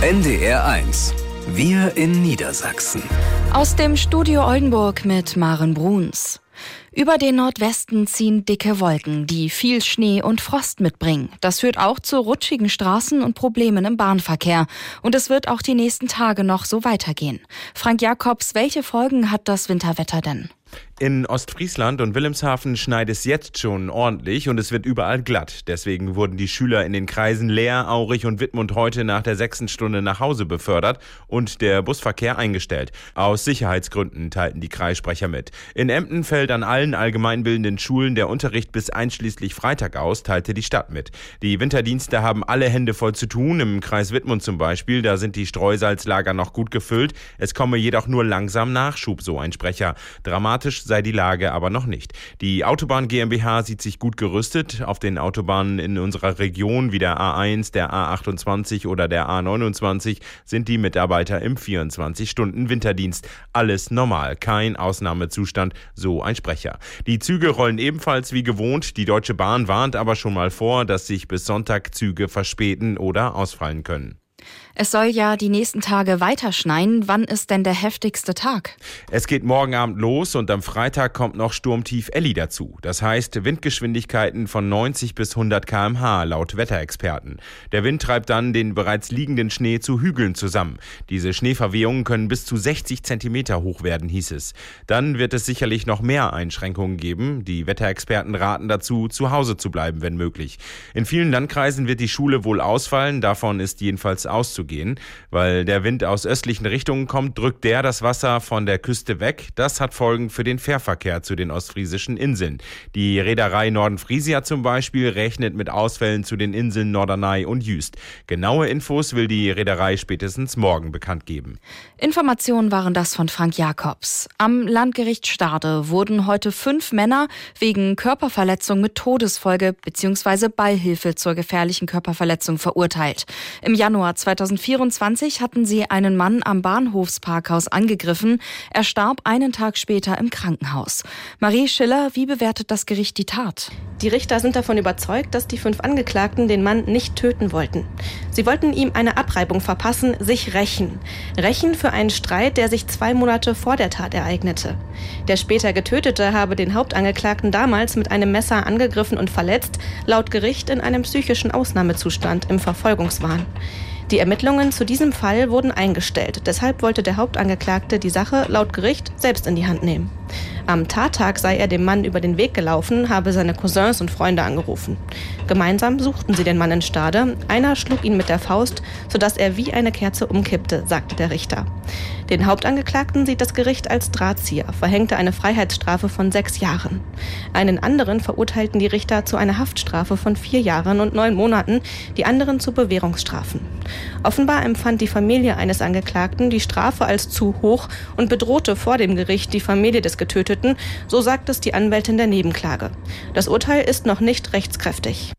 NDR1. Wir in Niedersachsen. Aus dem Studio Oldenburg mit Maren Bruns. Über den Nordwesten ziehen dicke Wolken, die viel Schnee und Frost mitbringen. Das führt auch zu rutschigen Straßen und Problemen im Bahnverkehr. Und es wird auch die nächsten Tage noch so weitergehen. Frank Jakobs, welche Folgen hat das Winterwetter denn? In Ostfriesland und Wilhelmshaven schneit es jetzt schon ordentlich und es wird überall glatt. Deswegen wurden die Schüler in den Kreisen Leer, Aurich und Wittmund heute nach der 6. Stunde nach Hause befördert und der Busverkehr eingestellt. Aus Sicherheitsgründen teilten die Kreissprecher mit. In Emden fällt an allen allgemeinbildenden Schulen der Unterricht bis einschließlich Freitag aus, teilte die Stadt mit. Die Winterdienste haben alle Hände voll zu tun. Im Kreis Wittmund zum Beispiel, da sind die Streusalzlager noch gut gefüllt. Es komme jedoch nur langsam Nachschub, so ein Sprecher. Dramatisch sei die Lage aber noch nicht. Die Autobahn GmbH sieht sich gut gerüstet. Auf den Autobahnen in unserer Region wie der A1, der A28 oder der A29 sind die Mitarbeiter im 24-Stunden-Winterdienst. Alles normal, kein Ausnahmezustand, so ein Sprecher. Die Züge rollen ebenfalls wie gewohnt. Die Deutsche Bahn warnt aber schon mal vor, dass sich bis Sonntag Züge verspäten oder ausfallen können. Es soll ja die nächsten Tage weiter schneien. Wann ist denn der heftigste Tag? Es geht morgen Abend los und am Freitag kommt noch Sturmtief Elli dazu. Das heißt Windgeschwindigkeiten von 90 bis 100 km/h laut Wetterexperten. Der Wind treibt dann den bereits liegenden Schnee zu Hügeln zusammen. Diese Schneeverwehungen können bis zu 60 Zentimeter hoch werden, hieß es. Dann wird es sicherlich noch mehr Einschränkungen geben. Die Wetterexperten raten dazu, zu Hause zu bleiben, wenn möglich. In vielen Landkreisen wird die Schule wohl ausfallen. Davon ist jedenfalls auszugehen. Weil der Wind aus östlichen Richtungen kommt, drückt der das Wasser von der Küste weg. Das hat Folgen für den Fährverkehr zu den ostfriesischen Inseln. Die Reederei Nordenfriesia zum Beispiel rechnet mit Ausfällen zu den Inseln Norderney und Jüst. Genaue Infos will die Reederei spätestens morgen bekannt geben. Informationen waren das von Frank Jakobs. Am Landgericht Stade wurden heute 5 Männer wegen Körperverletzung mit Todesfolge bzw. Beihilfe zur gefährlichen Körperverletzung verurteilt. Im Januar 2024 hatten sie einen Mann am Bahnhofsparkhaus angegriffen. Er starb einen Tag später im Krankenhaus. Marie Schiller, wie bewertet das Gericht die Tat? Die Richter sind davon überzeugt, dass die 5 Angeklagten den Mann nicht töten wollten. Sie wollten ihm eine Abreibung verpassen, sich rächen. Rächen für einen Streit, der sich 2 Monate vor der Tat ereignete. Der später Getötete habe den Hauptangeklagten damals mit einem Messer angegriffen und verletzt, laut Gericht in einem psychischen Ausnahmezustand im Verfolgungswahn. Die Ermittlungen zu diesem Fall wurden eingestellt. Deshalb wollte der Hauptangeklagte die Sache laut Gericht selbst in die Hand nehmen. Am Tattag sei er dem Mann über den Weg gelaufen, habe seine Cousins und Freunde angerufen. Gemeinsam suchten sie den Mann in Stade. Einer schlug ihn mit der Faust, sodass er wie eine Kerze umkippte, sagte der Richter. Den Hauptangeklagten sieht das Gericht als Drahtzieher, verhängte eine Freiheitsstrafe von 6 Jahren. Einen anderen verurteilten die Richter zu einer Haftstrafe von 4 Jahren und 9 Monaten, die anderen zu Bewährungsstrafen. Offenbar empfand die Familie eines Angeklagten die Strafe als zu hoch und bedrohte vor dem Gericht die Familie des Getöteten, so sagt es die Anwältin der Nebenklage. Das Urteil ist noch nicht rechtskräftig.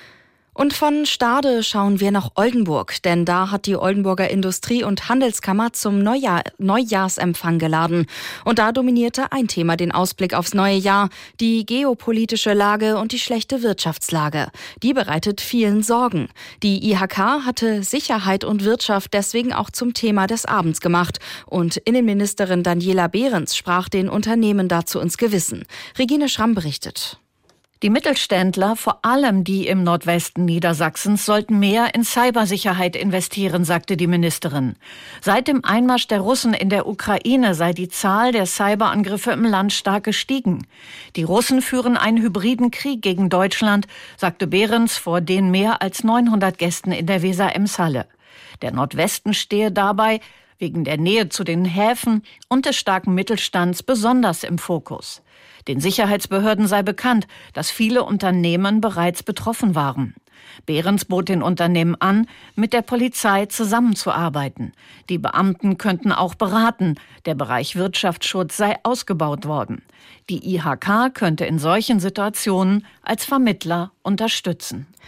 Und von Stade schauen wir nach Oldenburg, denn da hat die Oldenburger Industrie- und Handelskammer zum Neujahrsempfang geladen. Und da dominierte ein Thema den Ausblick aufs neue Jahr, die geopolitische Lage und die schlechte Wirtschaftslage. Die bereitet vielen Sorgen. Die IHK hatte Sicherheit und Wirtschaft deswegen auch zum Thema des Abends gemacht. Und Innenministerin Daniela Behrens sprach den Unternehmen dazu ins Gewissen. Regine Schramm berichtet. Die Mittelständler, vor allem die im Nordwesten Niedersachsens, sollten mehr in Cybersicherheit investieren, sagte die Ministerin. Seit dem Einmarsch der Russen in der Ukraine sei die Zahl der Cyberangriffe im Land stark gestiegen. Die Russen führen einen hybriden Krieg gegen Deutschland, sagte Behrens vor den mehr als 900 Gästen in der Weser-Ems-Halle. Der Nordwesten stehe dabei wegen der Nähe zu den Häfen und des starken Mittelstands besonders im Fokus. Den Sicherheitsbehörden sei bekannt, dass viele Unternehmen bereits betroffen waren. Behrens bot den Unternehmen an, mit der Polizei zusammenzuarbeiten. Die Beamten könnten auch beraten. Der Bereich Wirtschaftsschutz sei ausgebaut worden. Die IHK könnte in solchen Situationen als Vermittler unterstützen.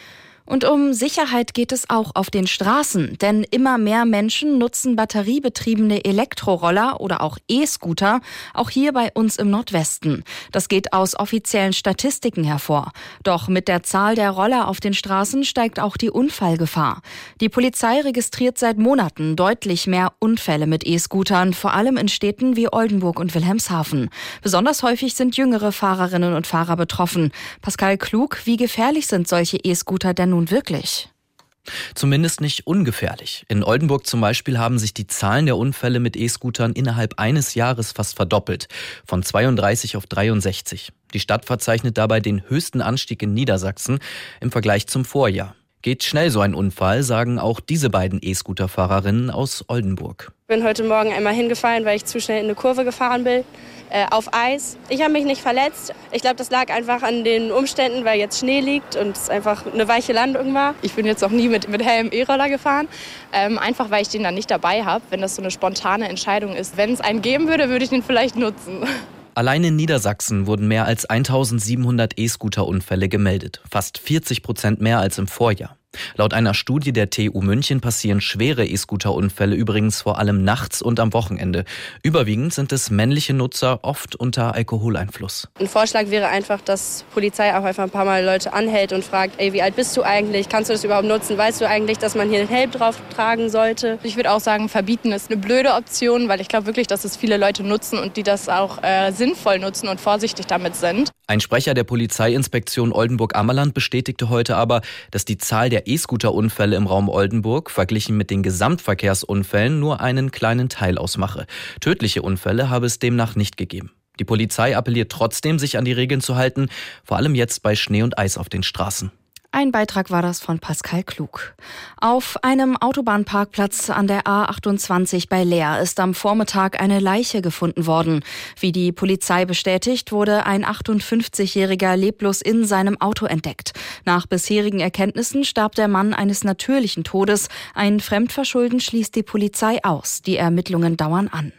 Und um Sicherheit geht es auch auf den Straßen, denn immer mehr Menschen nutzen batteriebetriebene Elektroroller oder auch E-Scooter, auch hier bei uns im Nordwesten. Das geht aus offiziellen Statistiken hervor. Doch mit der Zahl der Roller auf den Straßen steigt auch die Unfallgefahr. Die Polizei registriert seit Monaten deutlich mehr Unfälle mit E-Scootern, vor allem in Städten wie Oldenburg und Wilhelmshaven. Besonders häufig sind jüngere Fahrerinnen und Fahrer betroffen. Pascal Klug, wie gefährlich sind solche E-Scooter denn nun wirklich? Zumindest nicht ungefährlich. In Oldenburg zum Beispiel haben sich die Zahlen der Unfälle mit E-Scootern innerhalb eines Jahres fast verdoppelt, von 32 auf 63. Die Stadt verzeichnet dabei den höchsten Anstieg in Niedersachsen im Vergleich zum Vorjahr. Geht schnell so ein Unfall, sagen auch diese beiden E-Scooter-Fahrerinnen aus Oldenburg. Ich bin heute Morgen einmal hingefallen, weil ich zu schnell in eine Kurve gefahren bin, auf Eis. Ich habe mich nicht verletzt. Ich glaube, das lag einfach an den Umständen, weil jetzt Schnee liegt und es einfach eine weiche Landung war. Ich bin jetzt auch nie mit Helm E-Roller gefahren, einfach weil ich den dann nicht dabei habe, wenn das so eine spontane Entscheidung ist. Wenn es einen geben würde, würde ich den vielleicht nutzen. Allein in Niedersachsen wurden mehr als 1700 E-Scooter-Unfälle gemeldet, fast 40% mehr als im Vorjahr. Laut einer Studie der TU München passieren schwere E-Scooter-Unfälle übrigens vor allem nachts und am Wochenende. Überwiegend sind es männliche Nutzer, oft unter Alkoholeinfluss. Ein Vorschlag wäre einfach, dass Polizei auch einfach ein paar Mal Leute anhält und fragt, ey, wie alt bist du eigentlich? Kannst du das überhaupt nutzen? Weißt du eigentlich, dass man hier einen Helm drauf tragen sollte? Ich würde auch sagen, verbieten ist eine blöde Option, weil ich glaube wirklich, dass es viele Leute nutzen und die das auch sinnvoll nutzen und vorsichtig damit sind. Ein Sprecher der Polizeiinspektion Oldenburg-Ammerland bestätigte heute aber, dass die Zahl der E-Scooter-Unfälle im Raum Oldenburg verglichen mit den Gesamtverkehrsunfällen nur einen kleinen Teil ausmache. Tödliche Unfälle habe es demnach nicht gegeben. Die Polizei appelliert trotzdem, sich an die Regeln zu halten, vor allem jetzt bei Schnee und Eis auf den Straßen. Ein Beitrag war das von Pascal Klug. Auf einem Autobahnparkplatz an der A28 bei Leer ist am Vormittag eine Leiche gefunden worden. Wie die Polizei bestätigt, wurde ein 58-Jähriger leblos in seinem Auto entdeckt. Nach bisherigen Erkenntnissen starb der Mann eines natürlichen Todes. Ein Fremdverschulden schließt die Polizei aus. Die Ermittlungen dauern an.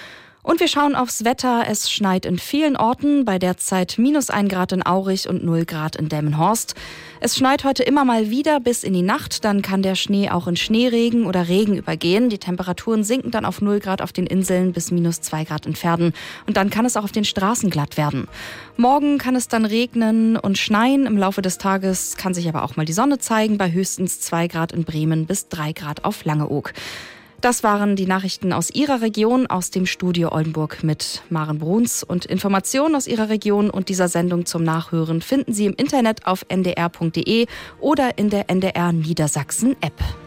Und wir schauen aufs Wetter. Es schneit in vielen Orten, bei derzeit -1 Grad in Aurich und 0 Grad in Delmenhorst. Es schneit heute immer mal wieder bis in die Nacht, dann kann der Schnee auch in Schneeregen oder Regen übergehen. Die Temperaturen sinken dann auf 0 Grad auf den Inseln bis -2 Grad in Verden. Und dann kann es auch auf den Straßen glatt werden. Morgen kann es dann regnen und schneien. Im Laufe des Tages kann sich aber auch mal die Sonne zeigen, bei höchstens 2 Grad in Bremen bis 3 Grad auf Langeoog. Das waren die Nachrichten aus Ihrer Region, aus dem Studio Oldenburg mit Maren Bruns. Und Informationen aus Ihrer Region und dieser Sendung zum Nachhören finden Sie im Internet auf ndr.de oder in der NDR Niedersachsen App.